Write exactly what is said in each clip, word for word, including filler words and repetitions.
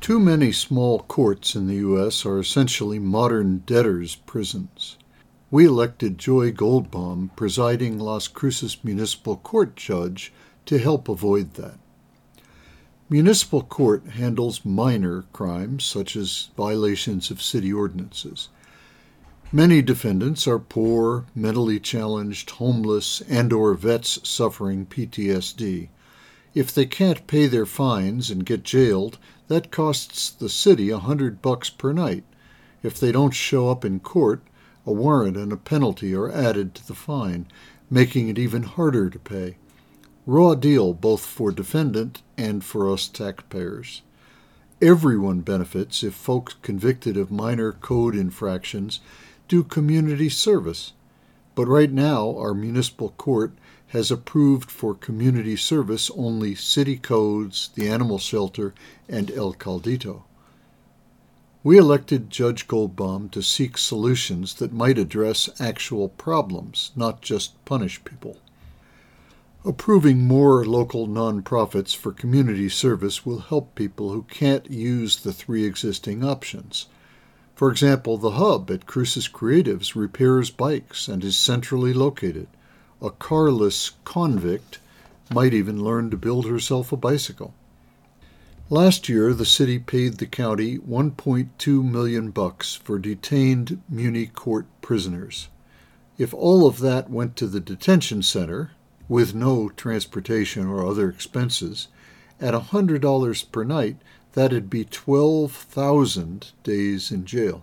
Too many small courts in the U S are essentially modern debtors' prisons. We elected Joy Goldbaum, presiding Las Cruces Municipal Court judge, to help avoid that. Municipal court handles minor crimes, such as violations of city ordinances. Many defendants are poor, mentally challenged, homeless, and or vets suffering P T S D. If they can't pay their fines and get jailed, that costs the city a hundred bucks per night. If they don't show up in court, a warrant and a penalty are added to the fine, making it even harder to pay. Raw deal both for defendant and for us taxpayers. Everyone benefits if folks convicted of minor code infractions do community service. But right now, our municipal court has approved for community service only city codes, the animal shelter, and El Caldito. We elected Judge Goldbaum to seek solutions that might address actual problems, not just punish people. Approving more local nonprofits for community service will help people who can't use the three existing options. For example, the Hub at Cruces Creatives repairs bikes and is centrally located. A carless convict might even learn to build herself a bicycle. Last year, the city paid the county one point two million bucks for detained Muni Court prisoners. If all of that went to the detention center, with no transportation or other expenses, at one hundred dollars per night, that'd be twelve thousand days in jail.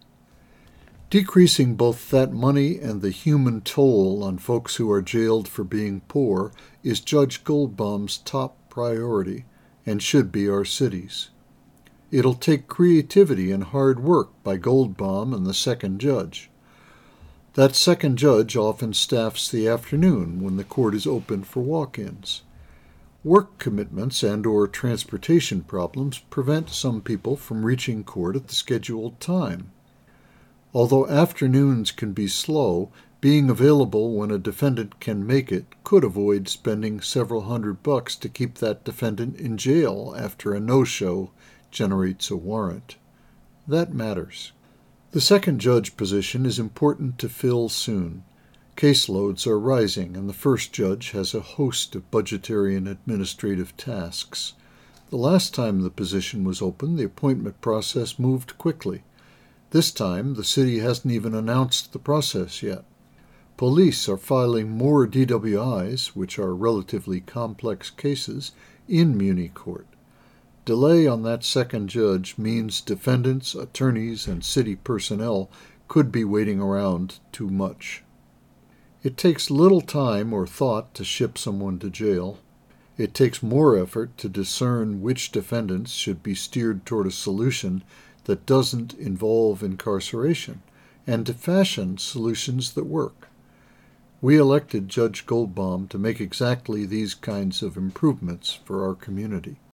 Decreasing both that money and the human toll on folks who are jailed for being poor is Judge Goldbaum's top priority and should be our city's. It'll take creativity and hard work by Goldbaum and the second judge. That second judge often staffs the afternoon when the court is open for walk-ins. Work commitments and or transportation problems prevent some people from reaching court at the scheduled time. Although afternoons can be slow, being available when a defendant can make it could avoid spending several hundred bucks to keep that defendant in jail after a no-show generates a warrant. That matters. The second judge position is important to fill soon. Caseloads are rising, and the first judge has a host of budgetary and administrative tasks. The last time the position was open, the appointment process moved quickly. This time, the city hasn't even announced the process yet. Police are filing more D W Is, which are relatively complex cases, in Muni Court. Delay on that second judge means defendants, attorneys, and city personnel could be waiting around too much. It takes little time or thought to ship someone to jail. It takes more effort to discern which defendants should be steered toward a solution that doesn't involve incarceration, and to fashion solutions that work. We elected Judge Goldbaum to make exactly these kinds of improvements for our community.